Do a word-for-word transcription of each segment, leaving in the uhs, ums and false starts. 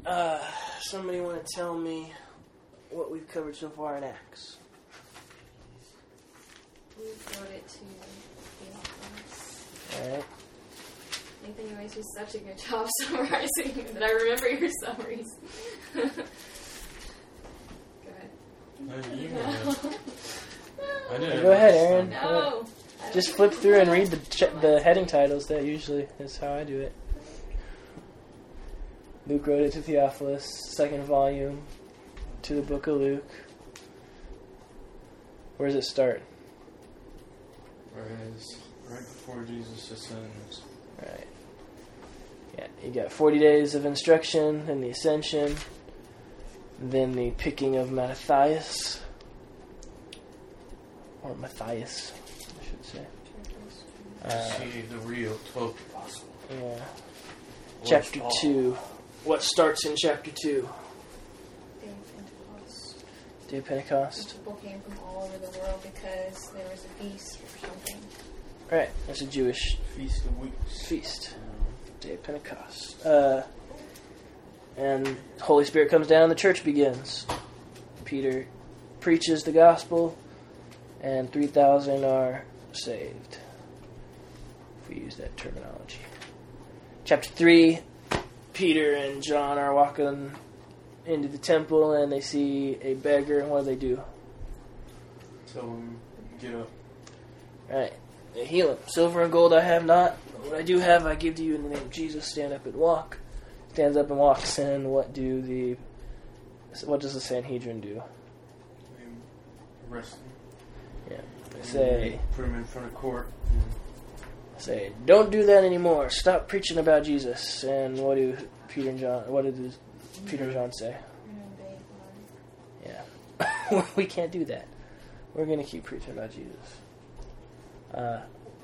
Uh, somebody want to tell me what we've covered so far in Acts? We wrote it to Theophilus. Alright. Nathan, you always do such a good job summarizing that I remember your summaries. Go ahead. No, you go. I didn't. Go ahead, Aaron. No. Just flip through and read the ch- the heading titles. That usually is how I do it. Luke wrote it to Theophilus, second volume, to the book of Luke. Where does it start? Whereas, right before Jesus ascends. Right. Yeah, you got forty days of instruction, then the ascension, then the picking of Matthias. Or Matthias, I should say. Uh, See the real twelve apostles. yeah. Chapter two. What starts in chapter two? Day of Pentecost. Day of Pentecost. People came from all over the world because there was a feast or something. Right, that's a Jewish Feast of Weeks. feast. Day of Pentecost. Uh, and the Holy Spirit comes down and the church begins. Peter preaches the gospel and three thousand are saved. If we use that terminology. Chapter three, Peter and John are walking into the temple and they see a beggar, and what do they do? Tell him, get up. Right. They heal him. Silver and gold I have not, but what I do have I give to you in the name of Jesus. Stand up and walk. Stands up and walks, and what do the what does the Sanhedrin do? They arrest him. Yeah. They say Put him in front of court. say, don't do that anymore. Stop preaching about Jesus. And what do Peter and John what did Peter and John say? Yeah. We can't do that. We're gonna keep preaching about Jesus. Uh,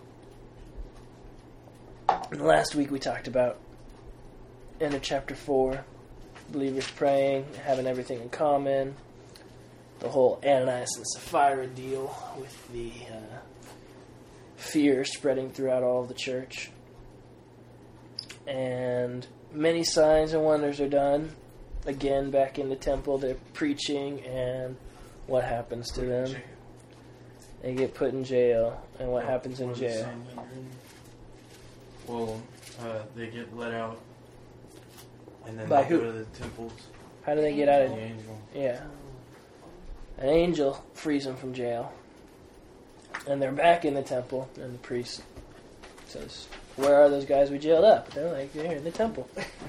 last week we talked about end of chapter four, believers praying, having everything in common, the whole Ananias and Sapphira deal with the uh, fear spreading throughout all of the church, and many signs and wonders are done. Again, back in the temple, they're preaching, and what happens to them? They get put in jail, and what happens in jail? Well, uh, they get let out, and then By they who? go to the temples. How do they get out The of? angel. Yeah, an angel frees them from jail, and they're back in the temple. And the priest says, "Where are those guys we jailed up?" They're like, "They're here in the temple."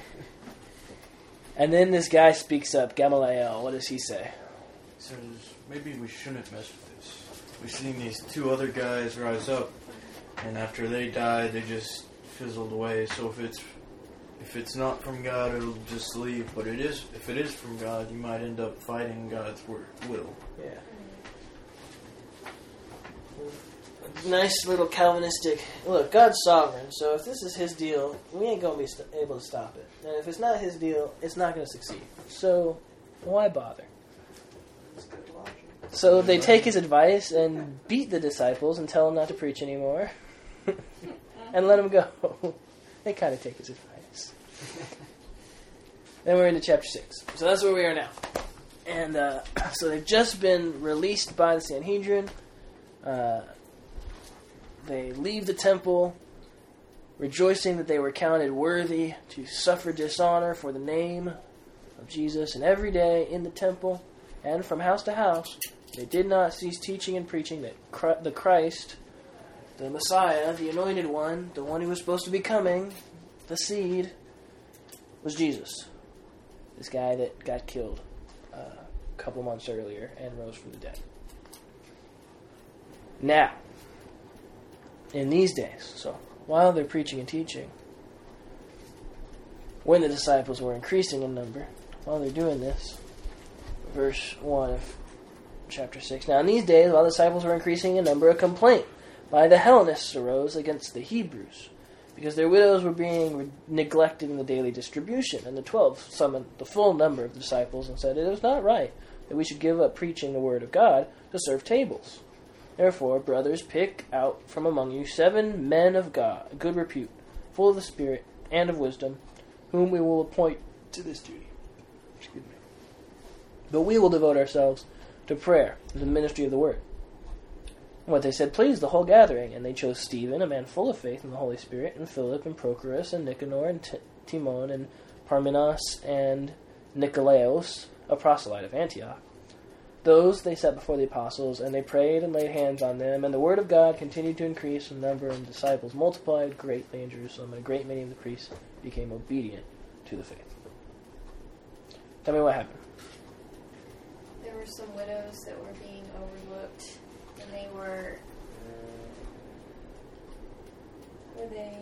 And then this guy speaks up, Gamaliel. What does he say? He says, maybe we shouldn't mess with this. We've seen these two other guys rise up, and after they died, they just fizzled away. So if it's if it's not from God, it'll just leave. But it is if it is from God, you might end up fighting God's word, will. Yeah. Nice little Calvinistic. Look, God's sovereign, so if this is His deal, we ain't gonna be st- able to stop it. And if it's not His deal, it's not gonna succeed. So why bother? So they take His advice and beat the disciples and tell them not to preach anymore, and let them go. They kind of take His advice. Then we're into chapter six. So that's where we are now. And uh, so they've just been released by the Sanhedrin. Uh, they leave the temple, rejoicing that they were counted worthy to suffer dishonor for the name of Jesus. And every day in the temple and from house to house, they did not cease teaching and preaching that the Christ, the Messiah, the Anointed One, the one who was supposed to be coming, the seed, was Jesus. This guy that got killed uh, a couple months earlier and rose from the dead. Now, in these days, so while they're preaching and teaching, when the disciples were increasing in number, while they're doing this, verse one of chapter six. Now in these days, while the disciples were increasing in number, a complaint by the Hellenists arose against the Hebrews, because their widows were being re- neglected in the daily distribution. And the twelve summoned the full number of the disciples and said, it is not right that we should give up preaching the word of God to serve tables. Therefore, brothers, pick out from among you seven men of God, good repute, full of the Spirit and of wisdom, whom we will appoint to this duty. Excuse me. But we will devote ourselves to prayer, to the ministry of the word. What they said pleased the whole gathering, and they chose Stephen, a man full of faith in the Holy Spirit, and Philip, and Prochorus, and Nicanor, and T- Timon, and Parmenas, and Nicolaos, a proselyte of Antioch. Those they set before the apostles, and they prayed and laid hands on them, and the word of God continued to increase in number, and disciples multiplied greatly in Jerusalem, and a great many of the priests became obedient to the faith. Tell me what happened. There were some widows that were being overlooked, and they were, were they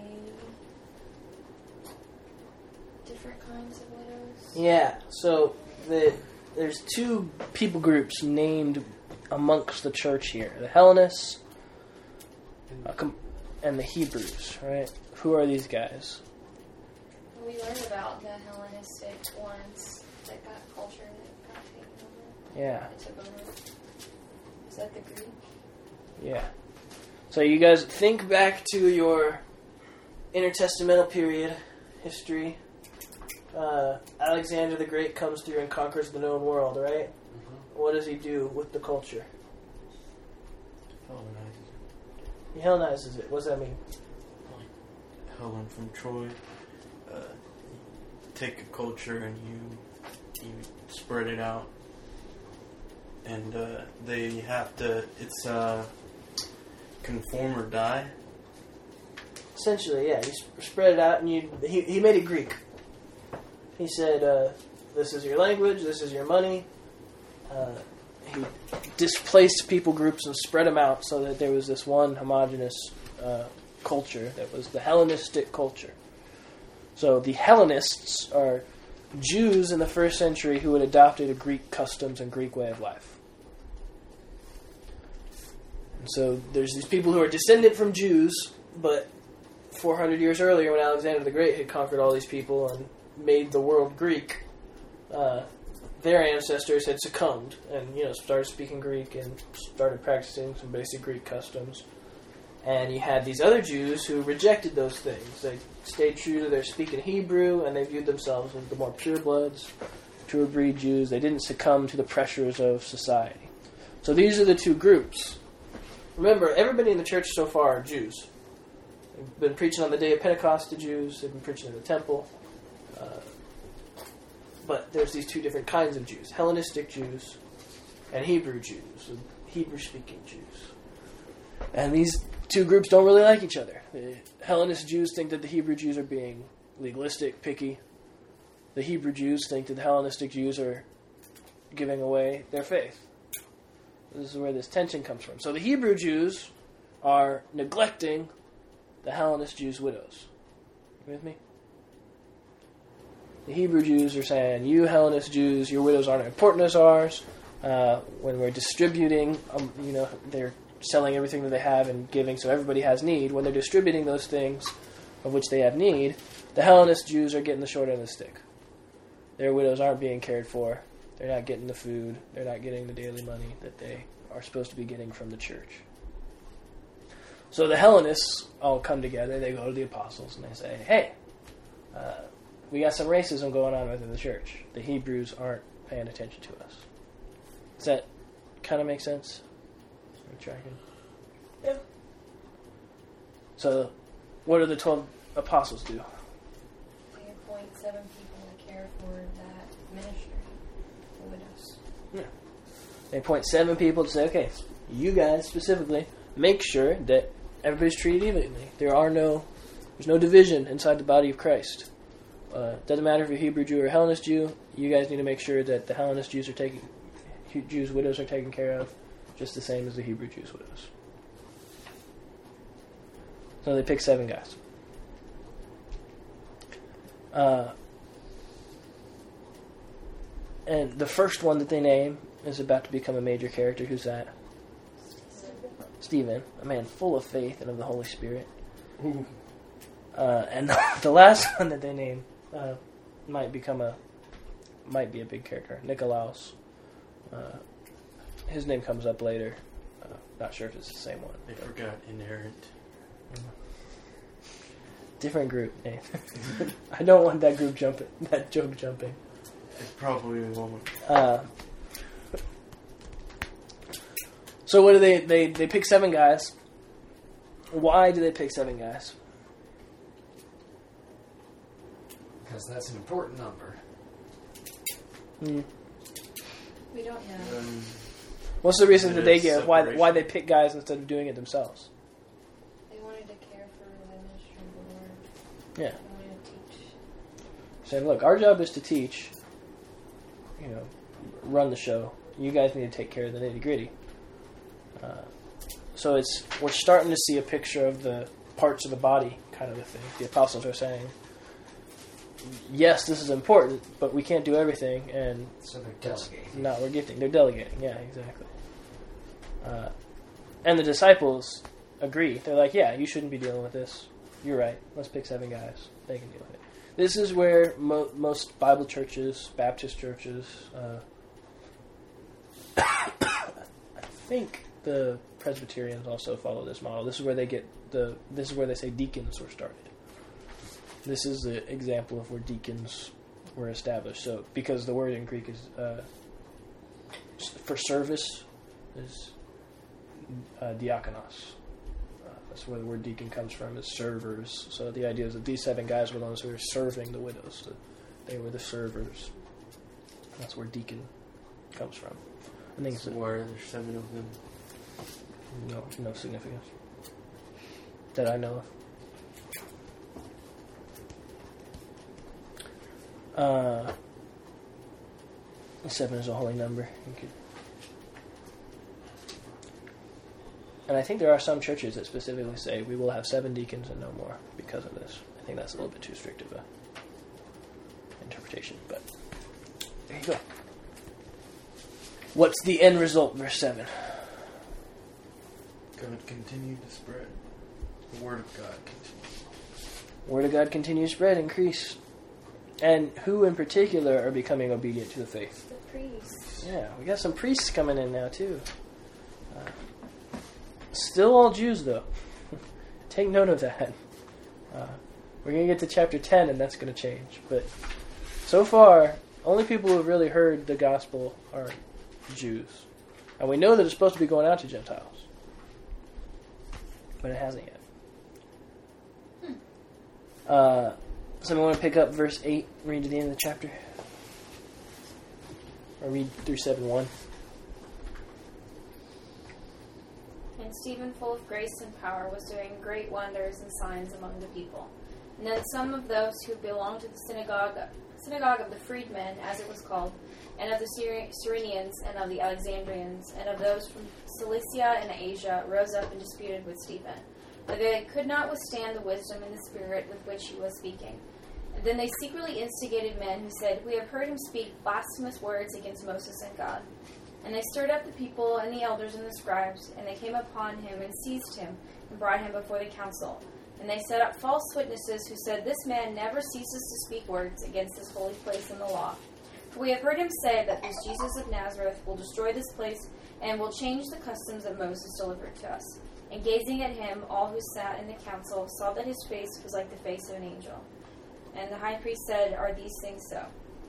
different kinds of widows? Yeah, so the, there's two people groups named amongst the church here. The Hellenists uh, com- and the Hebrews, right? Who are these guys? We learned about the Hellenistic ones that got culture that got taken over. Yeah. That took over. Is that the Greek? Yeah. So you guys think back to your intertestamental period history. Uh, Alexander the Great comes through and conquers the known world, right? Mm-hmm. What does he do with the culture? Hellenizes He Hellenizes it. What does that mean? it. Helen from Troy. Uh, take a culture and you you spread it out, and uh, they have to. It's uh, conform or die. Essentially, yeah. He sp- spread it out, and you. He he made it Greek. He said, uh, "This is your language. This is your money." Uh, he displaced people groups and spread them out so that there was this one homogeneous uh, culture that was the Hellenistic culture. So the Hellenists are Jews in the first century who had adopted a Greek customs and Greek way of life. And so there's these people who are descended from Jews, but four hundred years earlier when Alexander the Great had conquered all these people and made the world Greek, uh, their ancestors had succumbed and, you know, started speaking Greek and started practicing some basic Greek customs. And you had these other Jews who rejected those things. They stayed true to their speaking Hebrew, and they viewed themselves as the more purebloods, truer breed Jews. They didn't succumb to the pressures of society. So these are the two groups. Remember, everybody in the church so far are Jews. They've been preaching on the day of Pentecost to Jews. They've been preaching in the temple. Uh, but there's these two different kinds of Jews. Hellenistic Jews and Hebrew Jews. Hebrew-speaking Jews. And these two groups don't really like each other. The Hellenist Jews think that the Hebrew Jews are being legalistic, picky. The Hebrew Jews think that the Hellenistic Jews are giving away their faith. This is where this tension comes from. So the Hebrew Jews are neglecting the Hellenist Jews' widows. You with me? The Hebrew Jews are saying, you Hellenist Jews, your widows aren't as important as ours. Uh, when we're distributing, um, you know, they're selling everything that they have and giving so everybody has need. When they're distributing those things of which they have need, the Hellenist Jews are getting the short end of the stick. Their widows aren't being cared for. They're not getting the food. They're not getting the daily money that they are supposed to be getting from the church. So the Hellenists all come together. They go to the apostles and they say, hey, uh, we got some racism going on within the church. The Hebrews aren't paying attention to us. Does that kind of make sense? Are you tracking? Yeah. So, what do the twelve apostles do? They appoint seven people to care for that ministry, the widows. Yeah. They appoint seven people to say, okay, you guys specifically make sure that everybody's treated evenly. There are no, there's no division inside the body of Christ. Uh, doesn't matter if you're Hebrew Jew or Hellenist Jew. You guys need to make sure that the Hellenist Jews are taken, Jews' widows are taken care of, just the same as the Hebrew Jews' widows. So they pick seven guys. Uh, and the first one that they name is about to become a major character. Who's that? Stephen, a man full of faith and of the Holy Spirit. Uh, and the last one that they name uh, might become a might be a big character. Nicolaos. Uh, his name comes up later. Uh, not sure if it's the same one. They forgot inerrant. Different group name. I don't want that group jumping. That joke jumping. It's probably a woman. Uh, so what do they, they... They pick seven guys. Why do they pick seven guys? Because that's an important number. Hmm. We don't know. Um, What's the reason It that they is give? Why separation. why they pick guys instead of doing it themselves? They wanted to care for the ministry of the Lord. Yeah. They wanted to teach. Saying, look, our job is to teach, you know, run the show. You guys need to take care of the nitty gritty. Uh, so it's we're starting to see a picture of the parts of the body kind of a thing. The apostles are saying, yes, this is important, but we can't do everything, and So they're delegating. not we're gifting. They're delegating. Yeah, exactly. Uh, and the disciples agree. They're like, yeah, you shouldn't be dealing with this. You're right. Let's pick seven guys. They can deal with it. This is where mo- most Bible churches, Baptist churches, uh, I think the Presbyterians also follow this model. This is where they get the. This is where they say deacons were started. This is the example of where deacons were established. So, because the word in Greek is uh, for service is uh, diakonos. Uh, that's where the word deacon comes from, is servers. So the idea is that these seven guys were the ones who were serving the widows. So they were the servers. That's where deacon comes from. I think it's so why are there seven of them? no, no significance that I know of. Uh, seven is a holy number. You could, and I think there are some churches that specifically say we will have seven deacons and no more because of this. I think that's a little bit too strict of a interpretation, but there you go. What's the end result, verse seven? God continued to spread. The word of God continued. Word of God continues to spread, increase. And who in particular are becoming obedient to the faith? The priests. Yeah, we got some priests coming in now, too. Uh, still all Jews, though. Take note of that. Uh, we're going to get to chapter ten, and that's going to change. But so far, only people who have really heard the gospel are Jews. And we know that it's supposed to be going out to Gentiles. But it hasn't yet. Hmm. Uh, somebody want to pick up verse eight, read to the end of the chapter? Or read through seven one. And Stephen, full of grace and power, was doing great wonders and signs among the people. And then some of those who belonged to the synagogue, synagogue of the freedmen, as it was called, and of the Syri- Cyrenians, and of the Alexandrians, and of those from Cilicia and Asia, rose up and disputed with Stephen. But they could not withstand the wisdom and the spirit with which he was speaking. And then they secretly instigated men who said, "We have heard him speak blasphemous words against Moses and God." And they stirred up the people and the elders and the scribes, and they came upon him and seized him and brought him before the council. And they set up false witnesses who said, "This man never ceases to speak words against this holy place and the law. For we have heard him say that this Jesus of Nazareth will destroy this place and will change the customs that Moses delivered to us." And gazing at him, all who sat in the council saw that his face was like the face of an angel. And the high priest said, "Are these things so?"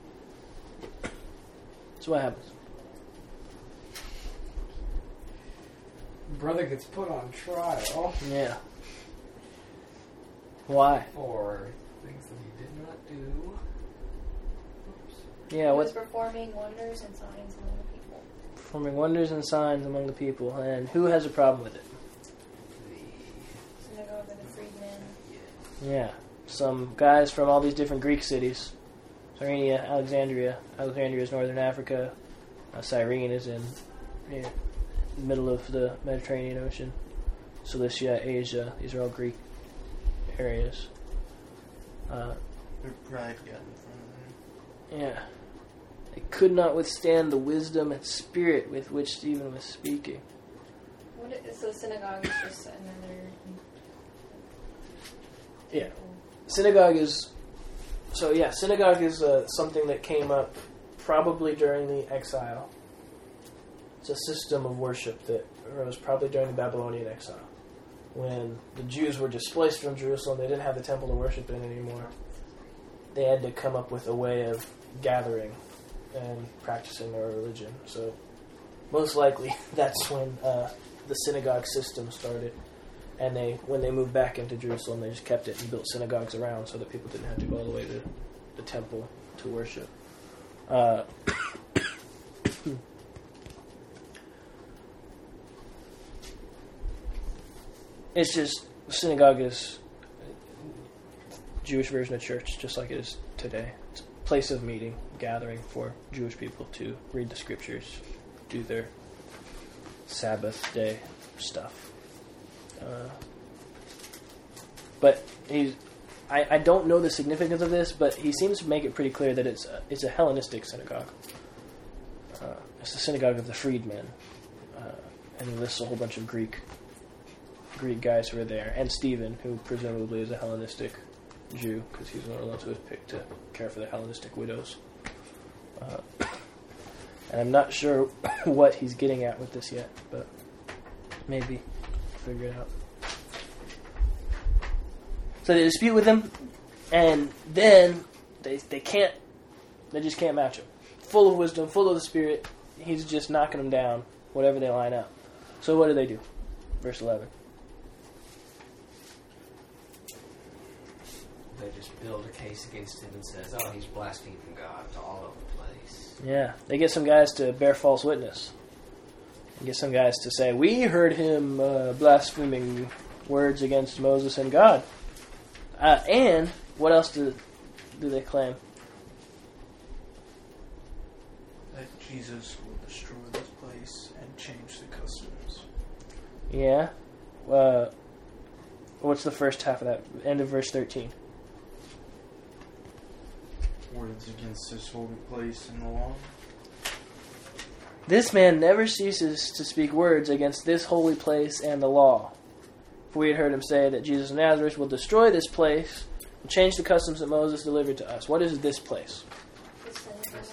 So what happens? Brother gets put on trial Yeah. Why? for things that he did not do. Oops. Yeah, He was what? performing wonders and signs among the people. Performing wonders and signs among the people. And who has a problem with it? Synagogue of the freedmen. Yeah. Some guys from all these different Greek cities. Cyrenia, Alexandria. Alexandria is northern Africa. Uh, Cyrene is in yeah, middle of the Mediterranean Ocean. Cilicia, Asia. These are all Greek areas. Uh, Their pride got in front of them. yeah. They could not withstand the wisdom and spirit with which Stephen was speaking. What is, so synagogue is just another. Yeah. Synagogue is... So, yeah, synagogue is uh, something that came up probably during the exile. It's a system of worship that arose probably during the Babylonian exile. When the Jews were displaced from Jerusalem, they didn't have the temple to worship in anymore. They had to come up with a way of gathering and practicing their religion. So most likely that's when uh, the synagogue system started. And they, when they moved back into Jerusalem, they just kept it and built synagogues around so that people didn't have to go all the way to the temple to worship. Uh, it's just, synagogue is a Jewish version of church, just like it is today. It's a place of meeting, gathering for Jewish people to read the scriptures, do their Sabbath day stuff. Uh, but he's, I, I don't know the significance of this, but he seems to make it pretty clear that it's a, it's a Hellenistic synagogue. Uh, it's the synagogue of the freedmen, uh, and he lists a whole bunch of Greek Greek guys who were there, and Stephen, who presumably is a Hellenistic Jew, because he's one of the ones who was picked to care for the Hellenistic widows. Uh, and I'm not sure what he's getting at with this yet, but maybe figure it out. So they dispute with him, and then they they can't, they just can't match him. Full of wisdom, full of the Spirit, he's just knocking them down, whatever they line up. So what do they do? Verse eleven. They just build a case against him and says, oh, he's blaspheming God all over the place. Yeah, they get some guys to bear false witness. They get some guys to say, we heard him uh, blaspheming words against Moses and God. Uh, and what else do do they claim? That Jesus will destroy this place and change the customs. Yeah. Uh, what's the first half of that? End of verse thirteen. Words against this holy place and the law. This man never ceases to speak words against this holy place and the law. For we had heard him say that Jesus of Nazareth will destroy this place and change the customs that Moses delivered to us. What is this place? The synagogue.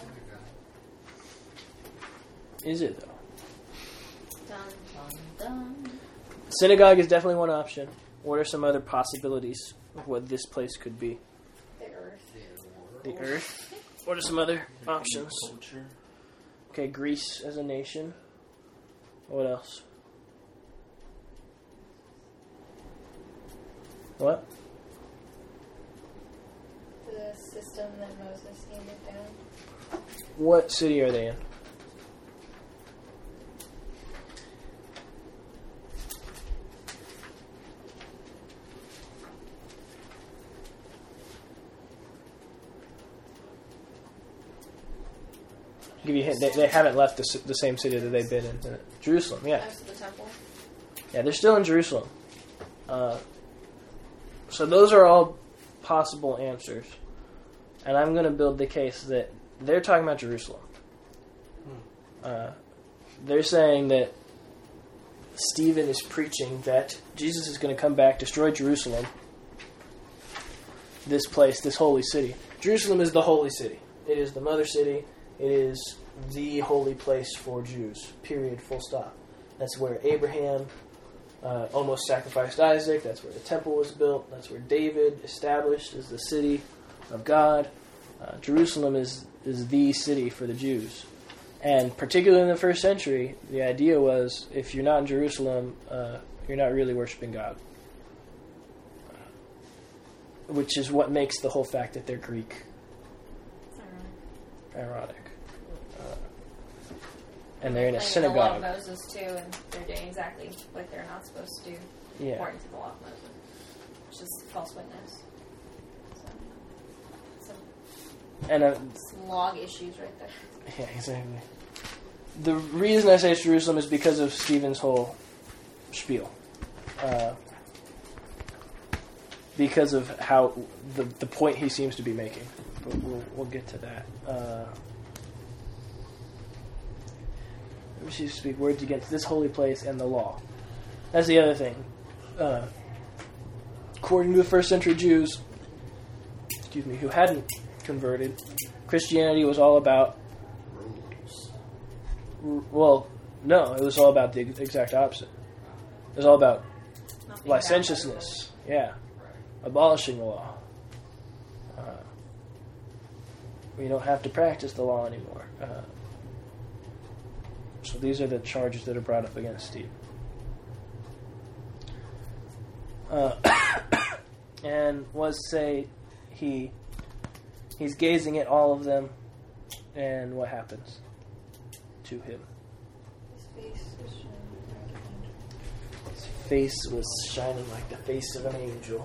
Is it, though? Dun, dun, dun. Synagogue is definitely one option. What are some other possibilities of what this place could be? The earth. The earth? What are some other options? Culture. Okay, Greece as a nation. What else? What? The system that Moses handed down. What city are they in? I'll give you a hint. They, they haven't left the, the same city that they've been in. Uh, Jerusalem, yeah. Next to the temple. Yeah, they're still in Jerusalem. Uh, so those are all possible answers. And I'm going to build the case that they're talking about Jerusalem. Uh, they're saying that Stephen is preaching that Jesus is going to come back, destroy Jerusalem, this place, this holy city. Jerusalem is the holy city. It is the mother city. It is the holy place for Jews, period, full stop. That's where Abraham uh, almost sacrificed Isaac. That's where the temple was built. That's where David established as the city of God. Uh, Jerusalem is, is the city for the Jews. And particularly in the first century, the idea was if you're not in Jerusalem, uh, you're not really worshiping God. Which is what makes the whole fact that they're Greek ironic. Uh, and they're in a Claiming synagogue. The law of Moses too, and they're doing exactly what they're not supposed to do Yeah. according to the law of Moses, which is false witness. So, some, And uh, some log issues right there. yeah, exactly. The reason I say it's Jerusalem is because of Stephen's whole spiel. Uh, because of how the the point he seems to be making. But we'll we'll get to that. Uh, we should speak words against this holy place and the law. That's the other thing. Uh, according to the first century Jews, excuse me, who hadn't converted, Christianity was all about. Well, no, it was all about the exact opposite. It was all about Not being licentiousness. Yeah. Abolishing the law. Uh, We don't have to practice the law anymore. Uh, so these are the charges that are brought up against Steve. Uh, and was say he he's gazing at all of them, and what happens to him? His face was shining like an angel. His face was shining like the face of an angel.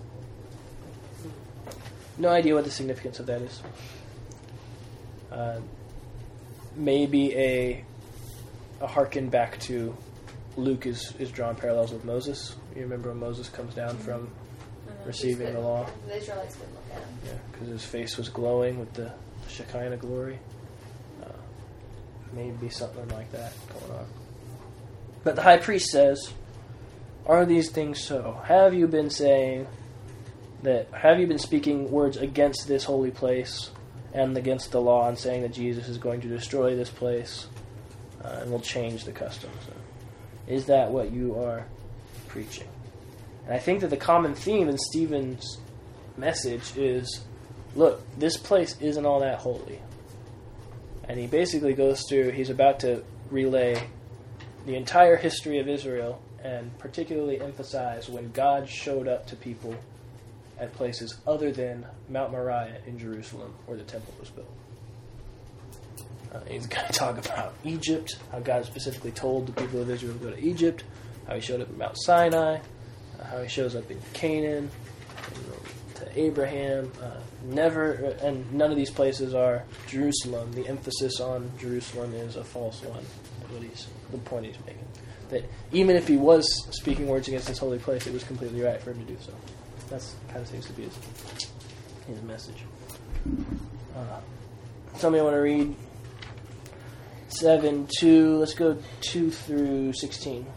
No idea what the significance of that is. Uh, maybe a a harken back to Luke is, is drawing parallels with Moses. You remember when Moses comes down from Mhm. receiving He's the good. law? The Israelites could look at him. Yeah, because his face was glowing with the Shekinah glory. Uh, maybe something like that going on. But the high priest says, "Are these things so? Have you been saying that? Have you been speaking words against this holy place and against the law, and saying that Jesus is going to destroy this place uh, and will change the customs? Is that what you are preaching?" And I think that the common theme in Stephen's message is, look, this place isn't all that holy. And he basically goes through, he's about to relay the entire history of Israel and particularly emphasize when God showed up to people at places other than Mount Moriah in Jerusalem where the temple was built. Uh, he's going to talk about Egypt, how God specifically told the people of Israel to go to Egypt, how he showed up at Mount Sinai, uh, how he shows up in Canaan, and to Abraham. Uh, never, and none of these places are Jerusalem. The emphasis on Jerusalem is a false one. That's what he's, the point he's making. That even if he was speaking words against this holy place, it was completely right for him to do so. That's kind of seems to be his, his message. Uh, somebody want to read seven, two, let's go two through sixteen.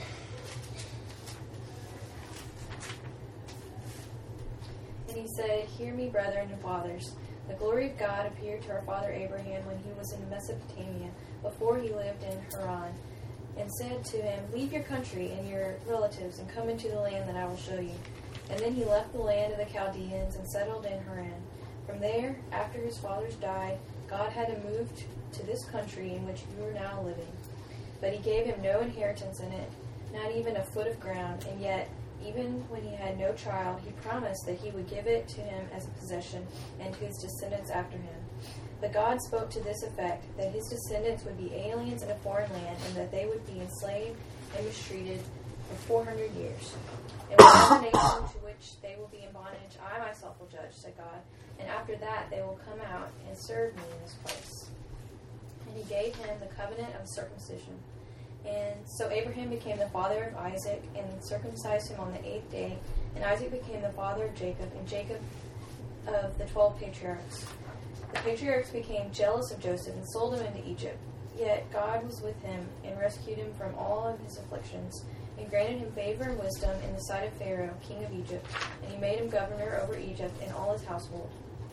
And he said, "Hear me, brethren and fathers. The glory of God appeared to our father Abraham when he was in Mesopotamia, before he lived in Haran, and said to him, Leave your country and your relatives and come into the land that I will show you. And then he left the land of the Chaldeans and settled in Haran. From there, after his fathers died, God had him moved to this country in which you are now living. But he gave him no inheritance in it, not even a foot of ground, and yet, even when he had no child, he promised that he would give it to him as a possession and to his descendants after him. But God spoke to this effect, that his descendants would be aliens in a foreign land, and that they would be enslaved and mistreated for four hundred years. And whatever nation to which they will be in bondage, I myself will judge, said God. And after that they will come out and serve me in this place. And he gave him the covenant of circumcision. And so Abraham became the father of Isaac, and circumcised him on the eighth day. And Isaac became the father of Jacob, and Jacob of the twelve patriarchs. The patriarchs became jealous of Joseph and sold him into Egypt. Yet God was with him and rescued him from all of his afflictions, and granted him favor and wisdom in the sight of Pharaoh, king of Egypt, and he made him governor over Egypt and all his household.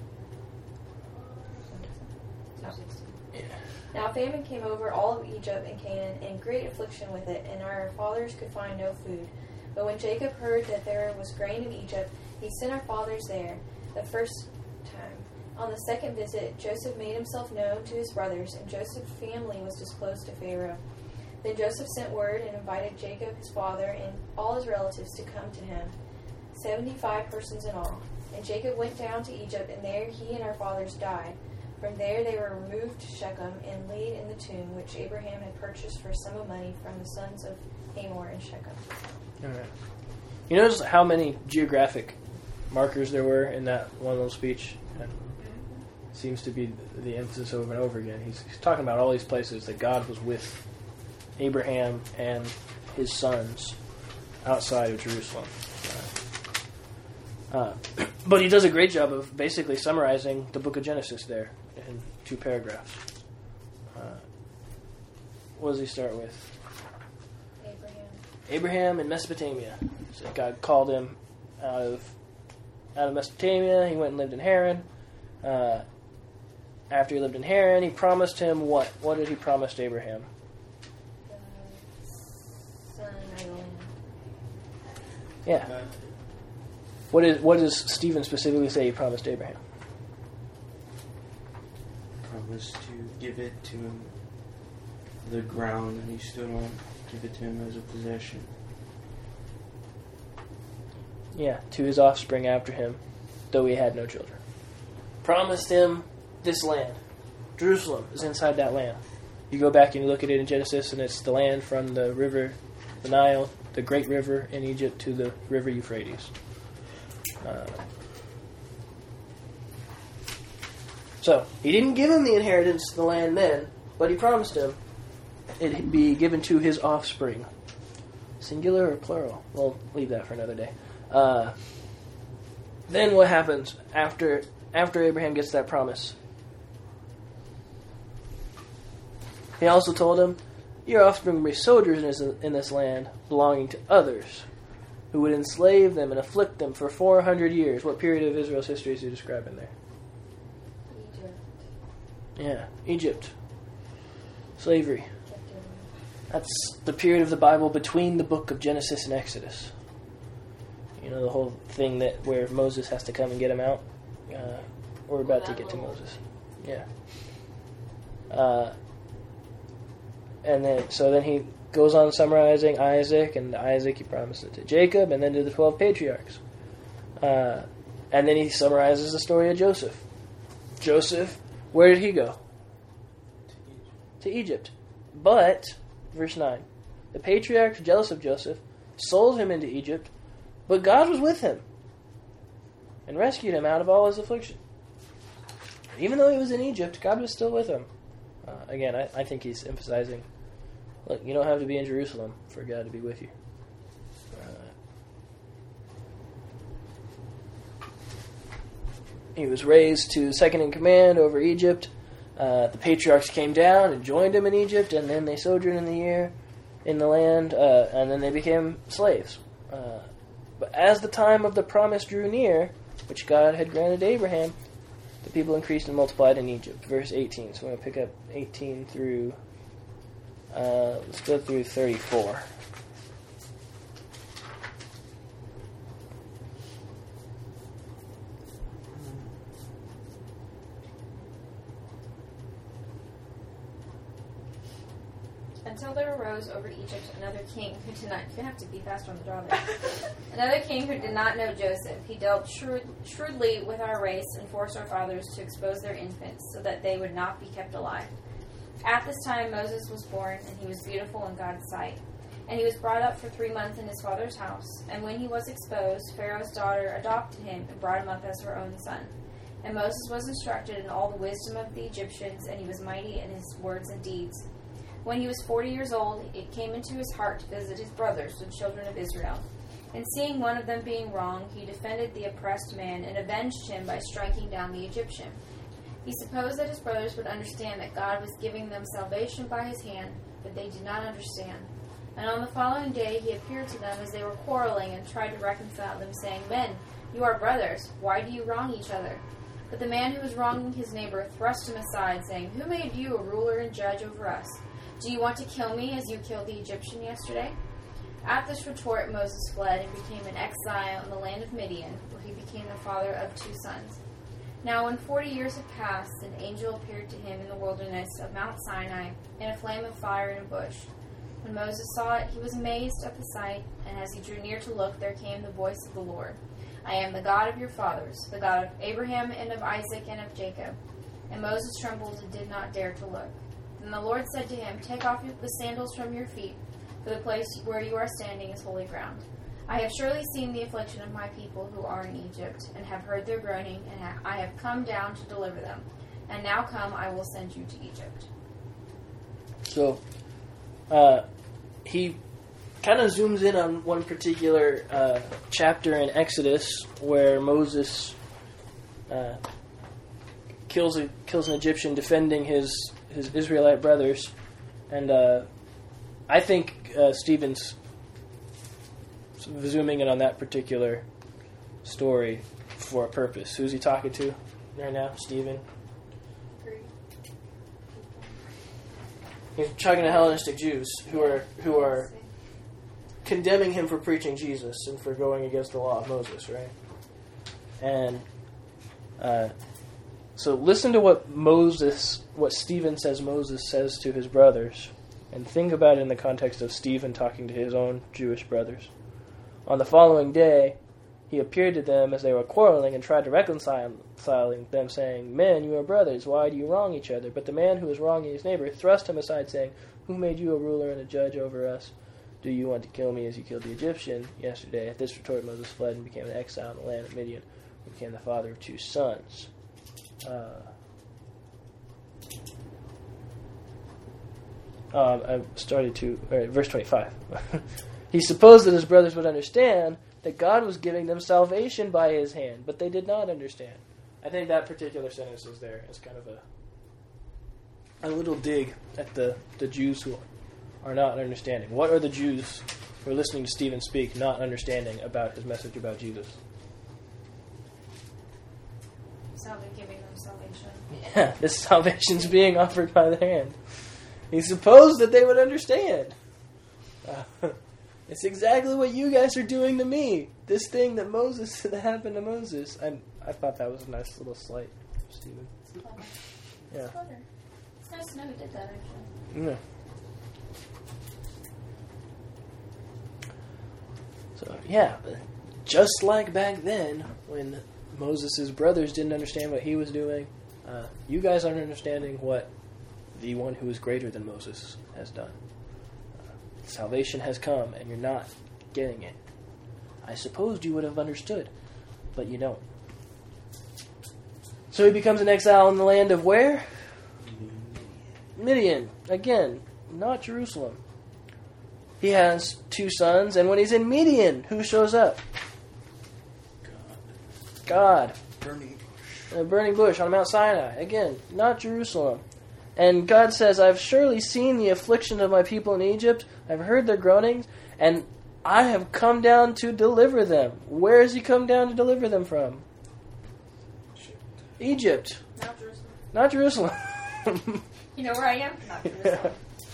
Yeah. Now famine came over all of Egypt and Canaan, and great affliction with it, and our fathers could find no food. But when Jacob heard that there was grain in Egypt, he sent our fathers there the first time. On the second visit, Joseph made himself known to his brothers, and Joseph's family was disclosed to Pharaoh. Then Joseph sent word and invited Jacob, his father, and all his relatives to come to him, seventy-five persons in all. And Jacob went down to Egypt, and there he and our fathers died. From there they were removed to Shechem and laid in the tomb which Abraham had purchased for a sum of money from the sons of Hamor in Shechem. All right. You notice how many geographic markers there were in that one little speech? And it seems to be the emphasis over and over again. He's, he's talking about all these places that God was with Abraham and his sons outside of Jerusalem. Uh, but he does a great job of basically summarizing the book of Genesis there in two paragraphs. Uh, what does he start with? Abraham. Abraham in Mesopotamia. So God called him out of out of Mesopotamia. He went and lived in Haran. Uh, after he lived in Haran, he promised him what? What did he promise to Abraham? The son of Island. Yeah. What is what does Stephen specifically say he promised Abraham? promised to give it to him, the ground that he stood on, give it to him as a possession. Yeah, to his offspring after him, though he had no children. Promised him this land. Jerusalem is inside that land. You go back and you look at it in Genesis, and it's the land from the river, the Nile, the great river in Egypt, to the river Euphrates. Uh, so, he didn't give him the inheritance of the land then, but he promised him it'd be given to his offspring. Singular or plural? We'll leave that for another day. Uh, then what happens after after Abraham gets that promise? He also told him, your offspring will be sojourners in this, in this land belonging to others, who would enslave them and afflict them for four hundred years. What period of Israel's history is he describing there? Egypt. Yeah, Egypt. Slavery. That's the period of the Bible between the book of Genesis and Exodus. You know, the whole thing that where Moses has to come and get him out. Uh, we're about to get to Moses. Yeah. Uh, and then, so then he goes on summarizing Isaac, and Isaac he promised it to Jacob, and then to the twelve patriarchs. Uh, and then he summarizes the story of Joseph. Joseph, where did he go? To Egypt. But, verse nine, the patriarchs, jealous of Joseph, sold him into Egypt, but God was with him and rescued him out of all his affliction. Even though he was in Egypt, God was still with him. Uh, again, I, I think he's emphasizing, look, you don't have to be in Jerusalem for God to be with you. Uh, he was raised to second in command over Egypt. Uh, the patriarchs came down and joined him in Egypt, and then they sojourned in the year in the land, uh, and then they became slaves. Uh, but as the time of the promise drew near, which God had granted to Abraham, the people increased and multiplied in Egypt. Verse eighteen. So I'm going to pick up eighteen through, uh, let's go through thirty-four. Until there arose over Egypt another king who did not, you have to be faster on the draw there. Another king who did not know Joseph. He dealt shrewd, shrewdly with our race and forced our fathers to expose their infants so that they would not be kept alive. At this time Moses was born, and he was beautiful in God's sight. And he was brought up for three months in his father's house. And when he was exposed, Pharaoh's daughter adopted him and brought him up as her own son. And Moses was instructed in all the wisdom of the Egyptians, and he was mighty in his words and deeds. When he was forty years old, it came into his heart to visit his brothers, the children of Israel. And seeing one of them being wronged, he defended the oppressed man and avenged him by striking down the Egyptian. He supposed that his brothers would understand that God was giving them salvation by his hand, but they did not understand. And on the following day he appeared to them as they were quarreling and tried to reconcile them, saying, Men, you are brothers. Why do you wrong each other? But the man who was wronging his neighbor thrust him aside, saying, Who made you a ruler and judge over us? Do you want to kill me as you killed the Egyptian yesterday? At this retort Moses fled and became an exile in the land of Midian, where he became the father of two sons. Now when forty years had passed, an angel appeared to him in the wilderness of Mount Sinai, in a flame of fire in a bush. When Moses saw it, he was amazed at the sight, and as he drew near to look, there came the voice of the Lord. I am the God of your fathers, the God of Abraham and of Isaac and of Jacob. And Moses trembled and did not dare to look. And the Lord said to him, Take off the sandals from your feet, for the place where you are standing is holy ground. I have surely seen the affliction of my people who are in Egypt, and have heard their groaning, and ha- I have come down to deliver them. And now come, I will send you to Egypt. So, uh, he kind of zooms in on one particular uh, chapter in Exodus where Moses uh, kills a, kills an Egyptian defending his his Israelite brothers, and uh, I think uh, Stephen's zooming in on that particular story for a purpose. Who's he talking to right now? Stephen? He's talking to Hellenistic Jews who are who are condemning him for preaching Jesus and for going against the law of Moses, right? And uh, So listen to what Moses, what Stephen says Moses says to his brothers, and think about it in the context of Stephen talking to his own Jewish brothers. On the following day, he appeared to them as they were quarreling and tried to reconcile them, saying, "Men, you are brothers. Why do you wrong each other?" But the man who was wronging his neighbor thrust him aside, saying, "Who made you a ruler and a judge over us? Do you want to kill me as you killed the Egyptian yesterday?" At this retort, Moses fled and became an exile in the land of Midian, and became the father of two sons. Uh, um, I started to, uh, verse twenty-five. He supposed that his brothers would understand that God was giving them salvation by his hand, but they did not understand. I think that particular sentence is there as kind of a a little dig at the, the Jews who are not understanding. What are the Jews who are listening to Stephen speak not understanding about his message about Jesus? Salvation, giving them salvation. Yeah, this salvation's being offered by the hand. He supposed that they would understand. Uh, it's exactly what you guys are doing to me. This thing that Moses that happened to Moses. I I thought that was a nice little slight, Stephen. Yeah. It's clever. It's nice to know who did that, actually. Yeah. So yeah, just like back then when Moses' brothers didn't understand what he was doing, uh, you guys aren't understanding what the one who is greater than Moses has done. Uh, salvation has come, and you're not getting it. I supposed you would have understood, but you don't. So he becomes an exile in the land of where? Midian. Again, not Jerusalem. He has two sons, and when he's in Midian, who shows up? God. Burning A burning bush on Mount Sinai. Again, not Jerusalem. And God says, I've surely seen the affliction of my people in Egypt. I've heard their groanings, and I have come down to deliver them. Where has he come down to deliver them from? Egypt. Not Jerusalem. Not Jerusalem. You know where I am? Not Jerusalem.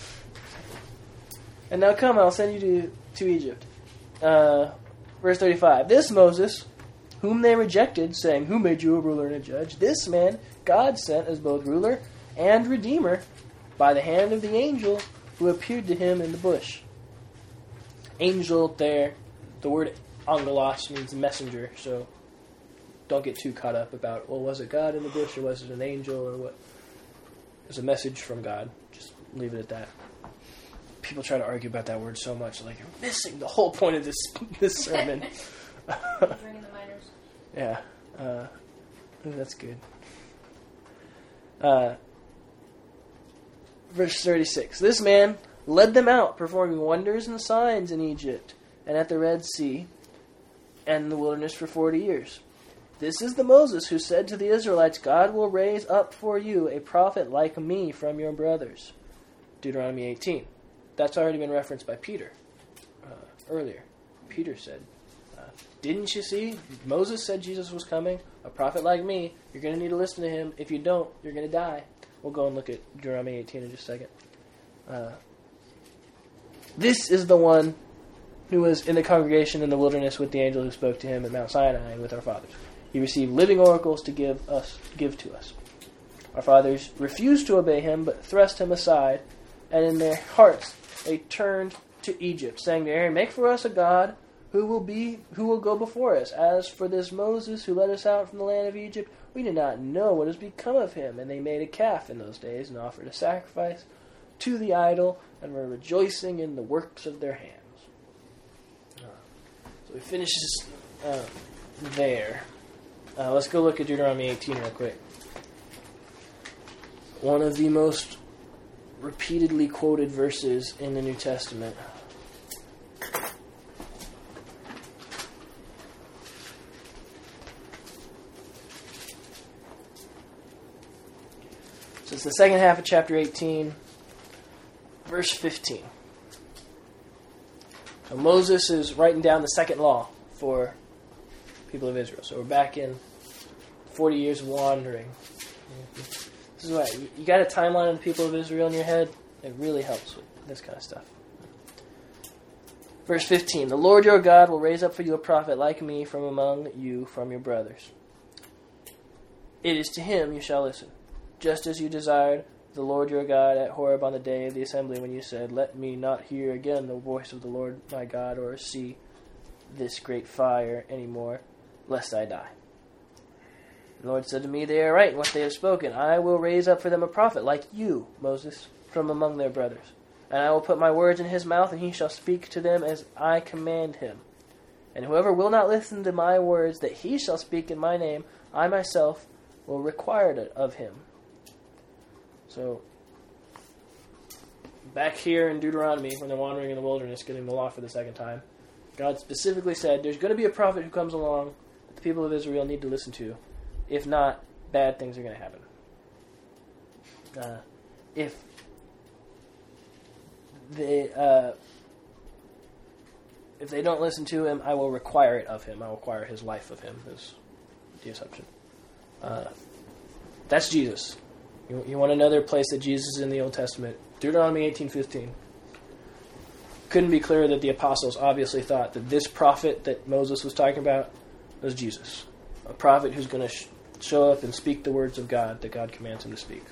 And now come, I'll send you to, to Egypt. Uh, verse thirty-five. This Moses, whom they rejected, saying, "Who made you a ruler and a judge?" This man God sent as both ruler and redeemer by the hand of the angel who appeared to him in the bush. Angel there, the word angelos means messenger, so don't get too caught up about, well, was it God in the bush or was it an angel or what? It was a message from God. Just leave it at that. People try to argue about that word so much, like you're missing the whole point of this this sermon. Drinking the minors. Yeah, uh, ooh, that's good. Uh, verse thirty-six. This man led them out, performing wonders and signs in Egypt and at the Red Sea and in the wilderness for forty years. This is the Moses who said to the Israelites, "God will raise up for you a prophet like me from your brothers." Deuteronomy eighteen. That's already been referenced by Peter uh, earlier. Peter said, uh, didn't you see? Moses said Jesus was coming. A prophet like me. You're going to need to listen to him. If you don't, you're going to die. We'll go and look at Deuteronomy eighteen in just a second. Uh, this is the one who was in the congregation in the wilderness with the angel who spoke to him at Mount Sinai and with our fathers. He received living oracles to give us, give to us. Our fathers refused to obey him, but thrust him aside, and in their hearts they turned to Egypt, saying to Aaron, "Make for us a god who will be who will go before us. As for this Moses who led us out from the land of Egypt, we did not know what has become of him." And they made a calf in those days and offered a sacrifice to the idol and were rejoicing in the works of their hands. Uh, so we finish this uh, there. Uh, let's go look at Deuteronomy eighteen real quick. One of the most repeatedly quoted verses in the New Testament. So it's the second half of chapter eighteen, verse fifteen. So Moses is writing down the second law for people of Israel. So we're back in forty years of wandering. This is why you got a timeline of the people of Israel in your head. It really helps with this kind of stuff. Verse fifteen. The Lord your God will raise up for you a prophet like me from among you, from your brothers. it is to him you shall listen, just as you desired the Lord your God at Horeb on the day of the assembly, when you said, let me not hear again the voice of the Lord my God, or see this great fire any more, lest I die. The Lord said to me, they are right in what they have spoken. I will raise up for them a prophet like you, Moses, from among their brothers. And I will put my words in his mouth, and he shall speak to them as I command him. And whoever will not listen to my words that he shall speak in my name, I myself will require it of him. So, back here in Deuteronomy, when they're wandering in the wilderness, getting the law for the second time, God specifically said, there's going to be a prophet who comes along that the people of Israel need to listen to. If not, bad things are going to happen. Uh, if they uh, if they don't listen to him, I will require it of him. I will require his life of him, is the assumption. Uh, that's Jesus. You, you want another place that Jesus is in the Old Testament? Deuteronomy eighteen fifteen. Couldn't be clearer that the apostles obviously thought that this prophet that Moses was talking about was Jesus. A prophet who's going to sh- show up and speak the words of God that God commands him to speak.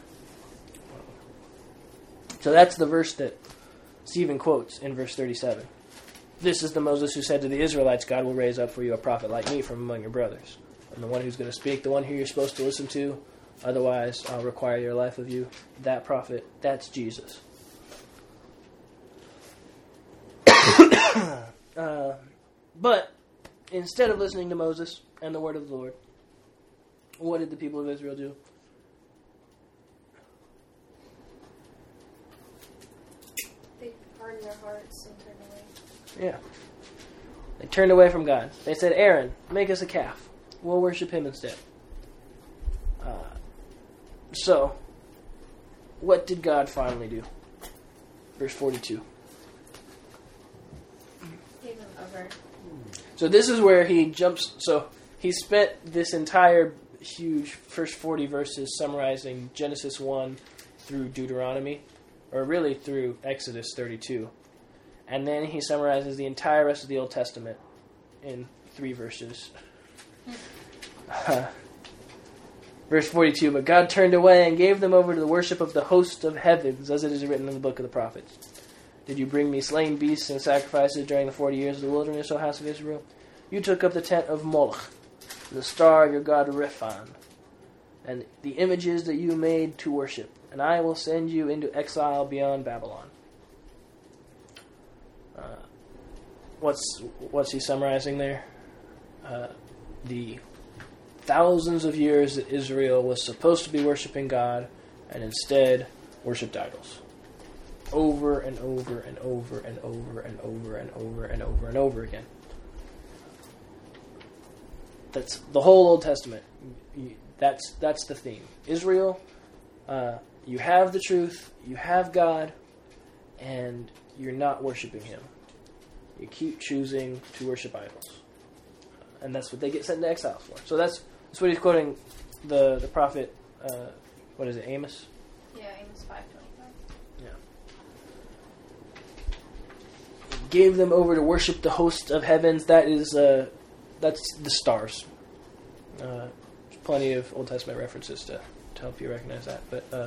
So that's the verse that Stephen quotes in verse thirty-seven. This is the Moses who said to the Israelites, God will raise up for you a prophet like me from among your brothers. And the one who's going to speak, the one who you're supposed to listen to, otherwise I'll require your life of you. That prophet, that's Jesus. uh, but instead of listening to Moses and the word of the Lord, what did the people of Israel do? They hardened their hearts and turned away. Yeah. They turned away from God. They said, Aaron, make us a calf. We'll worship him instead. Uh, so, what did God finally do? Verse forty-two. Gave them over. So this is where he jumps. So he spent this entire huge first forty verses summarizing Genesis one through Deuteronomy, or really through Exodus thirty-two. And then he summarizes the entire rest of the Old Testament in three verses. Uh, verse forty-two, but God turned away and gave them over to the worship of the host of heavens, as it is written in the book of the prophets. Did you bring me slain beasts and sacrifices during the forty years of the wilderness, O house of Israel? You took up the tent of Moloch, the star of your god Rephan, and the images that you made to worship, and I will send you into exile beyond Babylon. Uh, what's what's he summarizing there? Uh, the thousands of years that Israel was supposed to be worshiping God, and instead worshipped idols. Over and over and over and over and over and over and over and over again. That's the whole Old Testament. That's that's the theme. Israel, uh, you have the truth, you have God, and you're not worshiping Him. You keep choosing to worship idols, and that's what they get sent into exile for. So that's that's what he's quoting the the prophet. Uh, what is it, Amos? Yeah, Amos five twenty-five. Yeah. Gave them over to worship the host of heavens. That is, uh, that's the stars. Uh, there's plenty of Old Testament references to, to help you recognize that. But uh,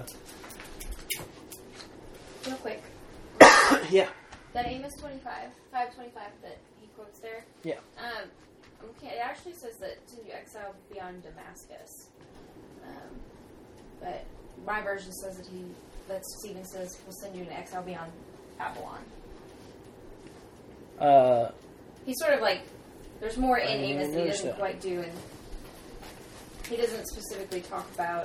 Real quick, yeah, that Amos twenty-five, five twenty-five that he quotes there. yeah. Um, okay, it actually says that send you exile beyond Damascus. Um, but my version says that he, that Stephen says, will send you into exile beyond Babylon. Uh, He's sort of like, there's more in I didn't Amos that he notice doesn't that. quite do, and he doesn't specifically talk about.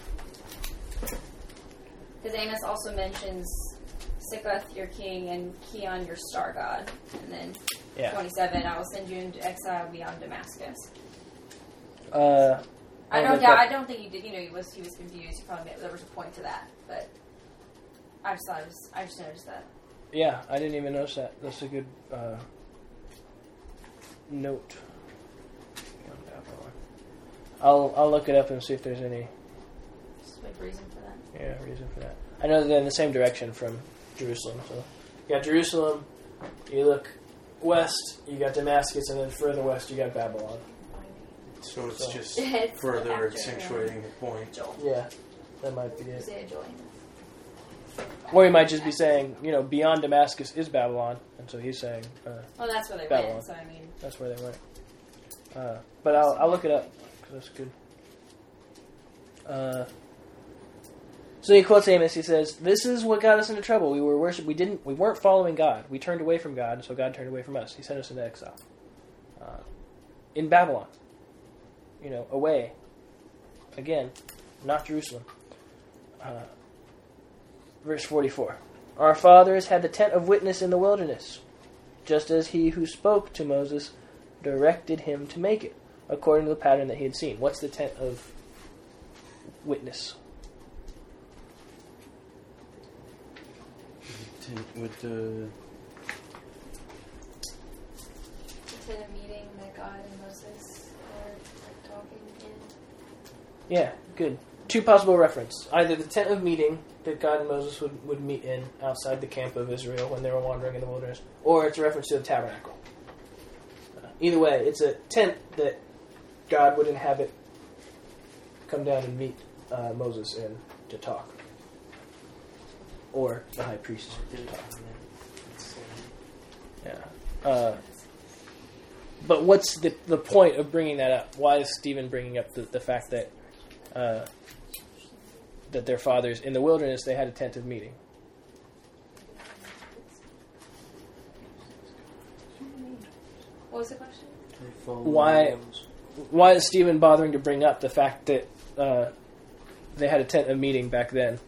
Because Amos also mentions Sikkoth, your king, and Kion, your star god. And then yeah. twenty-seven, I will send you into exile beyond Damascus. Uh, I I'll don't look doubt. up- I don't think he did. You know, he was he was confused. He probably there was a point to that, but I just thought it was. I just noticed that. Yeah, I didn't even notice that. That's a good uh, note. I'll I'll look it up and see if there's any Just a reason for that. yeah reason for that. I know they're in the same direction from Jerusalem. So you got Jerusalem. You look west, you got Damascus, and then further west, you got Babylon. So it's So- just It's further after, accentuating the point. Joel. Yeah, that might be it. Hosea Joel. Or he might just be saying, you know, beyond Damascus is Babylon, and so he's saying uh, Well, that's where they Babylon. went, so I mean. that's where they went. Uh, but I'll, I'll look it up because that's good. Uh, so he quotes Amos. He says, "This is what got us into trouble. We were worship. We didn't. We weren't following God. We turned away from God, and so God turned away from us. He sent us into exile uh, in Babylon. You know, away. Again, not Jerusalem." Uh, verse forty-four. "Our fathers had the tent of witness in the wilderness, just as he who spoke to Moses directed him to make it, according to the pattern that he had seen." What's the tent of witness? With the It's in a meeting that God and Moses are like, talking in. Yeah, good. Two possible reference. Either the tent of meeting that God and Moses would, would meet in outside the camp of Israel when they were wandering in the wilderness, or it's a reference to the tabernacle. Uh, either way, it's a tent that God would inhabit, come down and meet uh, Moses in to talk. Or the high priest to talk. Yeah. Uh, but what's the the point of bringing that up? Why is Stephen bringing up the, the fact that uh, that their fathers in the wilderness they had a tent of meeting? What was the question? they follow Why- those. Why is Stephen bothering to bring up the fact that uh, they had a tent of meeting back then?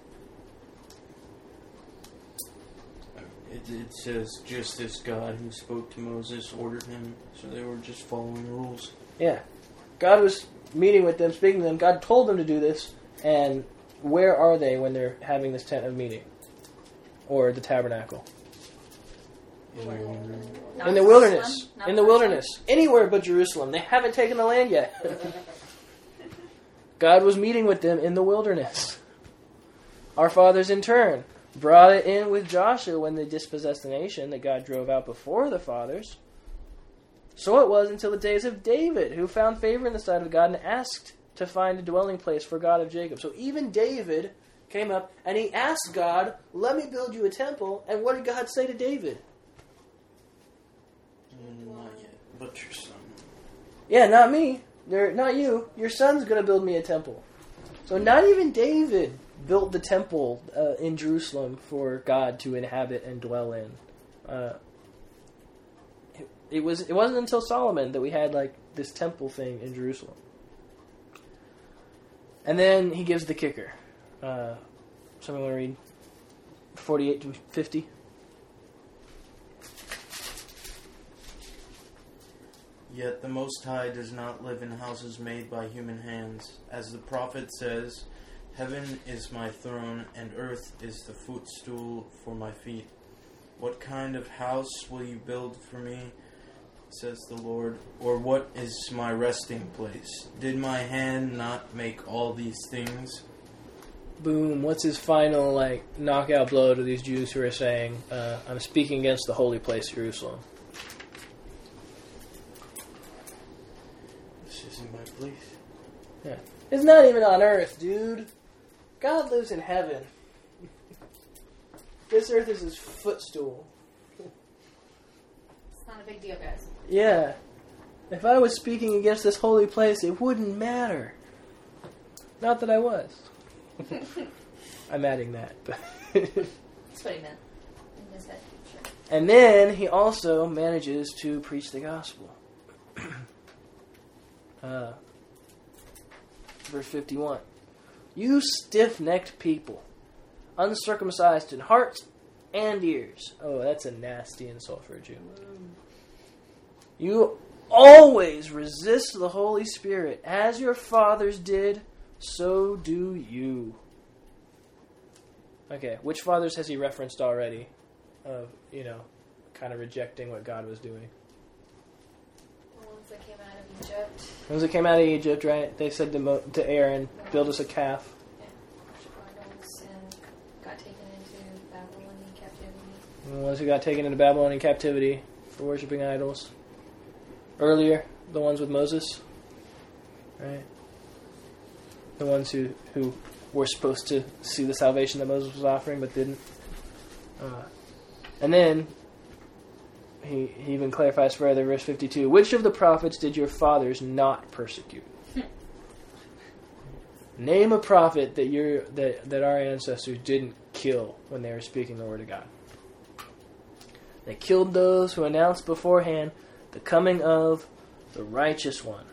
It, it says just as God who spoke to Moses ordered him, so they were just following rules. Yeah. God was meeting with them, speaking to them. God told them to do this. And where are they when they're having this tent of meeting? Or the tabernacle? In the wilderness. Not in the Jerusalem? wilderness. Not In the Jerusalem? wilderness. Anywhere but Jerusalem. They haven't taken the land yet. God was meeting with them in the wilderness. Our fathers, in turn, brought it in with Joshua when they dispossessed the nation that God drove out before the fathers. So it was until the days of David, who found favor in the sight of God and asked to find a dwelling place for God of Jacob. So even David came up and he asked God, "Let me build you a temple." And what did God say to David? Mm, Not yet, but your son. Yeah, not me. They're, not you. Your son's going to build me a temple. So not even David built the temple uh, in Jerusalem for God to inhabit and dwell in. Uh, it, it was. It wasn't until Solomon that we had like this temple thing in Jerusalem. And then he gives the kicker. Uh, someone want to read forty-eight to fifty? Yet the Most High does not live in houses made by human hands. As the prophet says, "Heaven is my throne, and earth is the footstool for my feet. What kind of house will you build for me, says the Lord, or what is my resting place? Did my hand not make all these things?" Boom. What's his final like knockout blow to these Jews who are saying, uh, "I'm speaking against the holy place, Jerusalem"? This isn't my place. Yeah. It's not even on earth, dude. God lives in heaven. This earth is his footstool. It's not a big deal, guys. Yeah. If I was speaking against this holy place, it wouldn't matter. Not that I was. I'm adding that. But That's what he meant in his head. Sure. and then he also manages to preach the gospel. uh, verse fifty-one. "You stiff-necked people, uncircumcised in heart and ears." Oh, that's a nasty insult for a Jew. "You always resist the Holy Spirit. As your fathers did, so do you." Okay, which fathers has he referenced already? Of, you know, kind of rejecting what God was doing. The ones that came out of Egypt. Once they came out of Egypt, right? They said to, Mo- to Aaron, "Build us a calf." Yeah. Worship idols and got taken into Babylonian captivity. And the ones who got taken into Babylonian captivity for worshiping idols. Earlier, the ones with Moses. right? The ones who, who were supposed to see the salvation that Moses was offering but didn't. Uh, and then he, he even clarifies further, verse fifty-two, which of the prophets did your fathers not persecute? Name a prophet that your that, that our ancestors didn't kill when they were speaking the word of God. They killed those who announced beforehand the coming of the righteous one,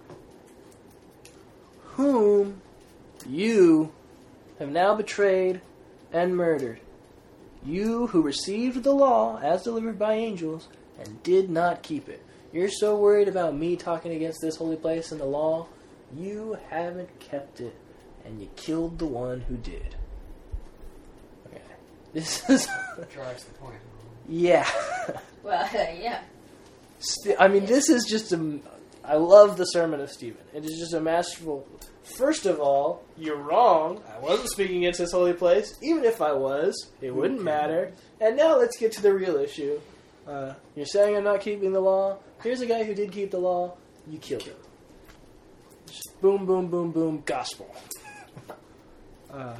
whom you have now betrayed and murdered. You who received the law as delivered by angels and did not keep it. You're so worried about me talking against this holy place and the law, you haven't kept it. And you killed the one who did. Okay. This is... Drives the point. Yeah. Well, yeah. St- I mean, this is just a... I love the sermon of Stephen. It is just a masterful... First of all, you're wrong. I wasn't speaking against this holy place. Even if I was, it wouldn't matter. And now let's get to the real issue. Uh, you're saying I'm not keeping the law. Here's a guy who did keep the law. You killed him. Just boom, boom, boom, boom. Gospel. Uh,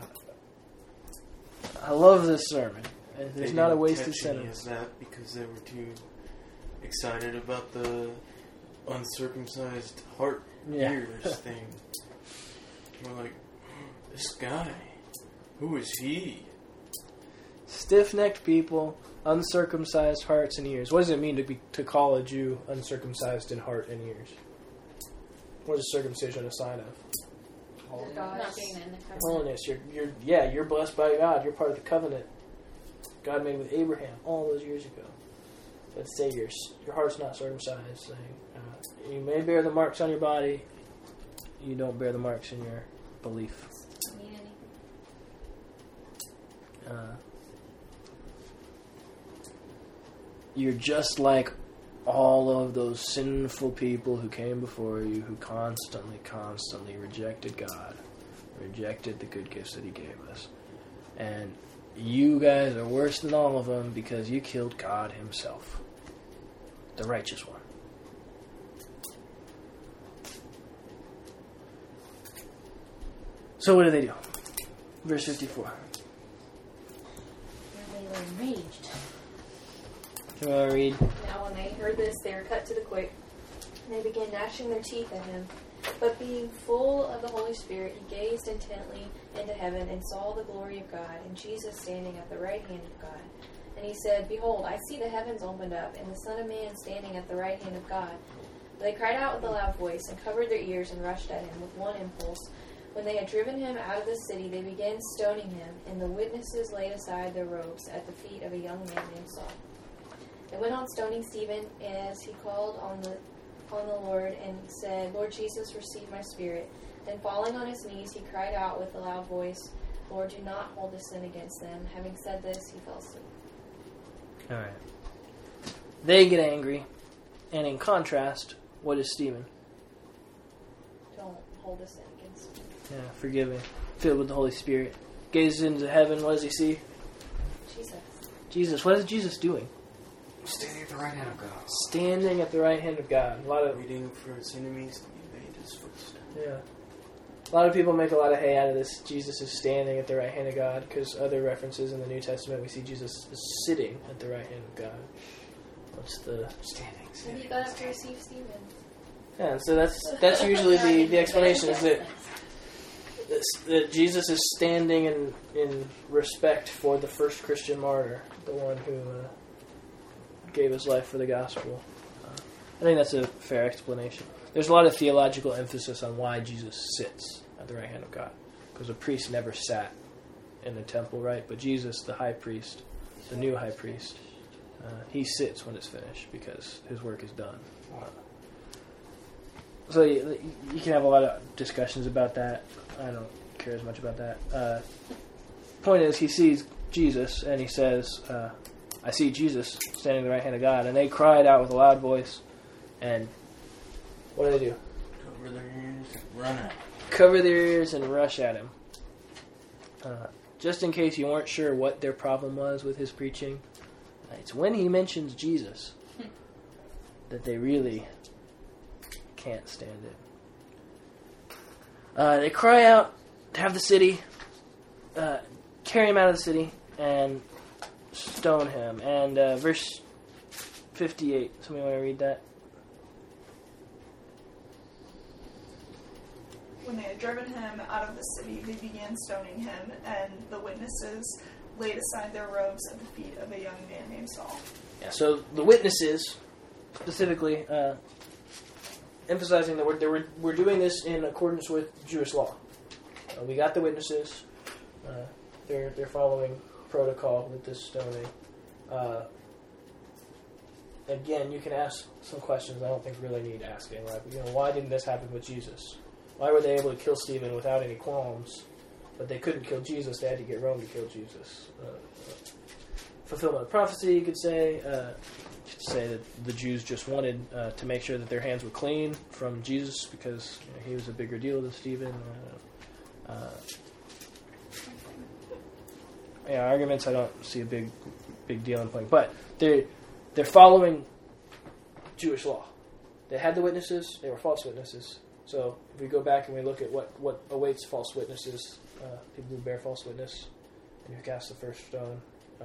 I love this sermon. And there's They not a didn't wasted catch any sentence. of that because they were too excited about the uncircumcised heart Yeah. ears thing. We're like, this guy, who is he? Stiff-necked people, uncircumcised hearts and ears. What does it mean to be to call a Jew uncircumcised in heart and ears? What is circumcision a sign of? Not being in the covenant. Holiness. You're, you're, yeah, you're blessed by God. You're part of the covenant God made with Abraham all those years ago. Let's say your your heart's not circumcised. Saying, uh, you may bear the marks on your body. You don't bear the marks in your belief. Doesn't mean anything. Uh, you're just like all of those sinful people who came before you, who constantly, constantly rejected God, rejected the good gifts that He gave us. And you guys are worse than all of them because you killed God Himself, the righteous one. So what do they do? Verse fifty-four. And they were enraged. You want to read? Now when they heard this, they were cut to the quick, and they began gnashing their teeth at him. But being full of the Holy Spirit, he gazed intently into heaven and saw the glory of God, and Jesus standing at the right hand of God. And he said, Behold, I see the heavens opened up, and the Son of Man standing at the right hand of God. But they cried out with a loud voice, and covered their ears, and rushed at him with one impulse. When they had driven him out of the city, they began stoning him, and the witnesses laid aside their robes at the feet of a young man named Saul. They went on stoning Stephen as he called on the on the Lord and said, Lord Jesus, receive my spirit. Then falling on his knees, he cried out with a loud voice, Lord, do not hold this sin against them. Having said this, he fell asleep. All right. They get angry, and in contrast, what is Stephen? Don't hold this sin against them. Yeah, forgiving, filled with the Holy Spirit, gazes into heaven. What does he see? Jesus. Jesus. What is Jesus doing? Standing at the right hand of God. Standing at the right hand of God. A lot of Waiting for his enemies to be made his footstool. yeah. A lot of people make a lot of hay out of this. Jesus is standing at the right hand of God, because other references in the New Testament we see Jesus is sitting at the right hand of God. What's the Standing. And standing he got up to standing. receive Stephen. yeah? So that's that's usually the, the explanation is that that Jesus is standing in in respect for the first Christian martyr, the one who uh, gave his life for the gospel. Uh, I think that's a fair explanation. There's a lot of theological emphasis on why Jesus sits at the right hand of God, because a priest never sat in the temple, right? But Jesus, the high priest, the new high priest, uh, he sits when it's finished because his work is done. Uh, so you, you can have a lot of discussions about that. I don't care as much about that. Uh, point is, he sees Jesus and he says, uh, I see Jesus standing at the right hand of God. And they cried out with a loud voice. And what do they do? Cover their ears and run it. Cover their ears and rush at him. Uh, just in case you weren't sure what their problem was with his preaching, it's when he mentions Jesus that they really can't stand it. Uh, they cry out to have the city, uh, carry him out of the city, and stone him. And uh, verse fifty-eight, somebody want to read that? When they had driven him out of the city, they began stoning him, and the witnesses laid aside their robes at the feet of a young man named Saul. Yeah, so the witnesses, specifically, uh, emphasizing that we're, that we're, we're doing this in accordance with Jewish law. Uh, we got the witnesses. Uh, they're, they're following protocol with this stoning. Uh, again, you can ask some questions I don't think really need asking. Like, you know, why didn't this happen with Jesus? Why were they able to kill Stephen without any qualms, but they couldn't kill Jesus? They had to get Rome to kill Jesus. Uh, uh, fulfillment of prophecy, you could say. Uh, you could say that the Jews just wanted uh, to make sure that their hands were clean from Jesus because you know, he was a bigger deal than Stephen. Uh, uh, yeah, arguments I don't see a big, big deal in playing, but they're they're following Jewish law. They had the witnesses; they were false witnesses. So if we go back and we look at what, what awaits false witnesses, uh, people who bear false witness, and who cast the first stone, uh,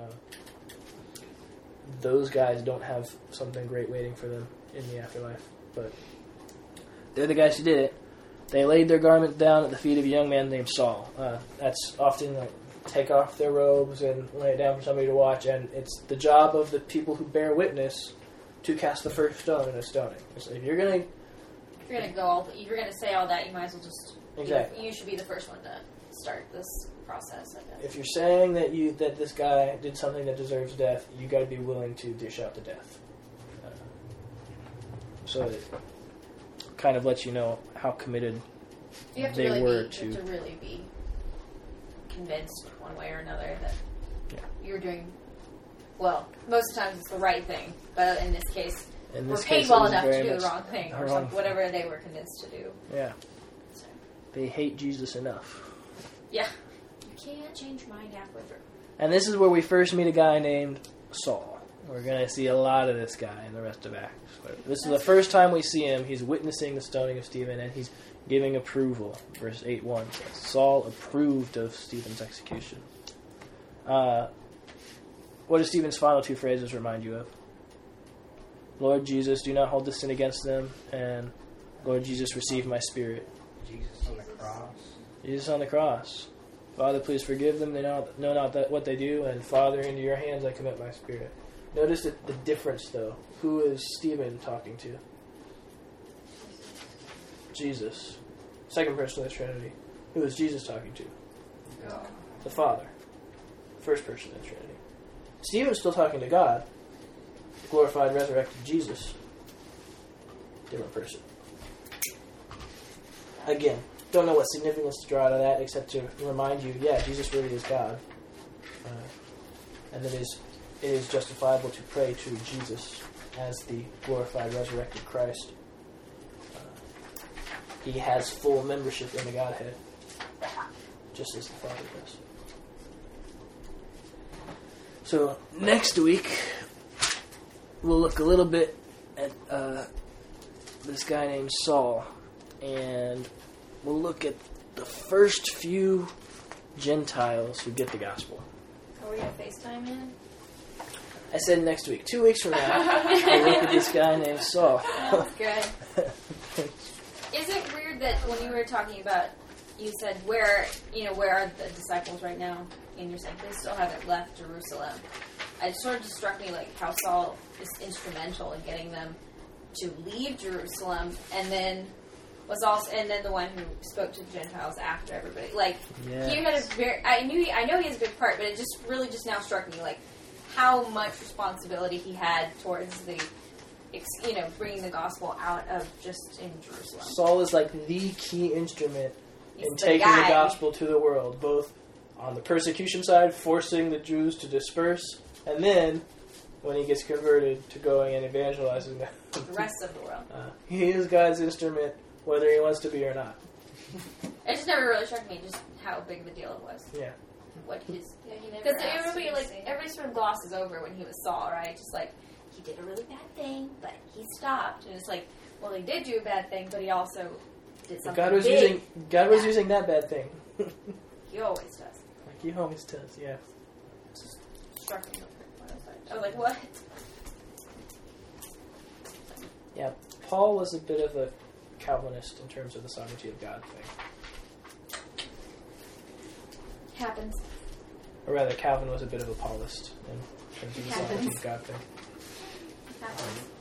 those guys don't have something great waiting for them in the afterlife. But they're the guys who did it. They laid their garment down at the feet of a young man named Saul. Uh, that's often like take off their robes and lay it down for somebody to watch, and it's the job of the people who bear witness to cast the first stone in a stoning. So if you're going to If you're gonna go all, if you're gonna say all that, you might as well just. Exactly. You, you should be the first one to start this process. I guess. If you're saying that you that this guy did something that deserves death, you got to be willing to dish out the death. Uh, so it kind of lets you know how committed you have to they really were be, to. You have to really be convinced one way or another that Yeah. you're doing. Well, most of the times it's the right thing, but in this case. In We're this paid case, well it was enough to very do the much wrong thing, or wrong some, thing. whatever they were convinced to do. Yeah, So, they hate Jesus enough. yeah, you can't change your mind halfway through. And this is where we first meet a guy named Saul. We're going to see a lot of this guy in the rest of Acts. But this is the first time we see him. He's witnessing the stoning of Stephen, and he's giving approval. Verse eight one says, Saul approved of Stephen's execution. Uh, what do Stephen's final two phrases remind you of? Lord Jesus, do not hold this sin against them, and Lord Jesus, receive my spirit. Jesus on the cross. Jesus on the cross. Father, please forgive them. They know, know not that what they do, and Father, into your hands I commit my spirit. Notice the, the difference, though. Who is Stephen talking to? Jesus. Second person of the Trinity. Who is Jesus talking to? God. The Father. First person of the Trinity. Stephen's still talking to God. Glorified, resurrected Jesus. Different person. Again, don't know what significance to draw out of that except to remind you, yeah, Jesus really is God. Uh, and that it is, it is justifiable to pray to Jesus as the glorified, resurrected Christ. Uh, he has full membership in the Godhead, just as the Father does. So, next week, we'll look a little bit at uh, this guy named Saul, and we'll look at the first few Gentiles who get the gospel. Are we going to FaceTime in? I said next week. Two weeks from now, we'll look at this guy named Saul. That's good. Is it weird that when you were talking about, you said, where, you know, where are the disciples right now? And you're saying they still haven't left Jerusalem. It sort of just struck me like how Saul is instrumental in getting them to leave Jerusalem, and then was also, and then the one who spoke to the Gentiles after everybody. Like Yes. he had a very, I knew, he, I know he has a big part, but it just really just now struck me like how much responsibility he had towards the, you know, bringing the gospel out of just in Jerusalem. Saul is like the key instrument He's in the taking guy. the gospel to the world, both on the persecution side, forcing the Jews to disperse, and then when he gets converted to going and evangelizing them. The rest of the world. Uh, he is God's instrument, whether he wants to be or not. It just never really struck me just how big of a deal it was. Yeah. What his, Yeah, he never because asked everybody to like see. everybody sort of glosses over when he was Saul, right? Just like he did a really bad thing, but he stopped, and it's like, well, he did do a bad thing, but he also did something God was big. using God was Yeah. using that bad thing. He always does. Like he always does, yeah. Struck me when I was like, I was like, what? Yeah, Paul was a bit of a Calvinist in terms of the sovereignty of God thing. Happens. Or rather, Calvin was a bit of a Paulist in terms of the Happens. sovereignty of God thing. Happens.